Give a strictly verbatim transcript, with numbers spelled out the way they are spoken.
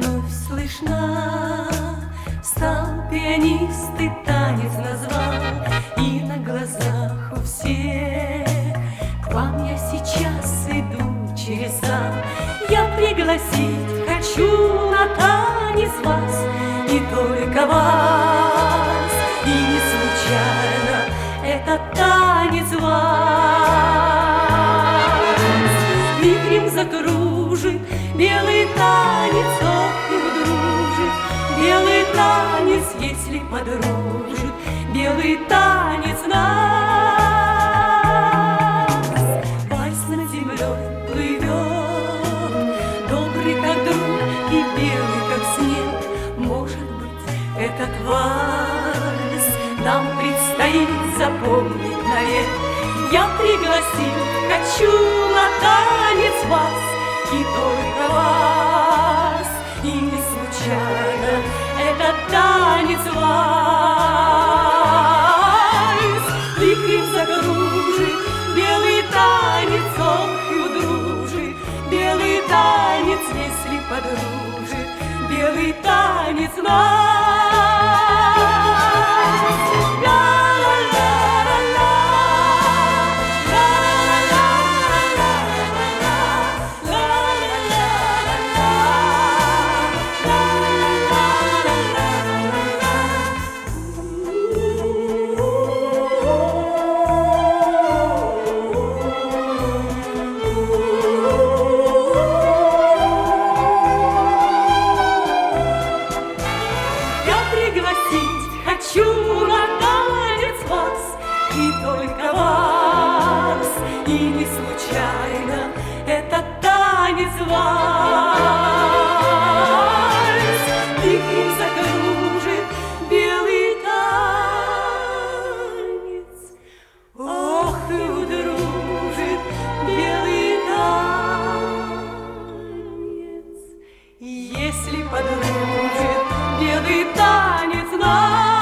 вновь слышна. Стал пианист и танец назвал, и на глазах у всех к вам я сейчас иду через зал. Я пригласить хочу на танец вас, и только вас, и не случайно этот танец вас. Вихрем закружит белый танец, ох, и удружит белый танец, если подружит белый танец нас. Вальс над землей плывет, добрый как друг и белый как снег. Может быть, этот вальс нам предстоит запомнить навек. Я пригласить хочу на танец вас, и только вас, и не случайно этот танец вальс. Вихрем закружит белый танец, ох, и удружит белый танец, если подружит белый танец нас. Пригласить хочу на танец вас, и только вас, и не случайно этот танец вальс. Вихрем закружит белый танец, ох, и удружит белый танец, если подружит белый танец нас.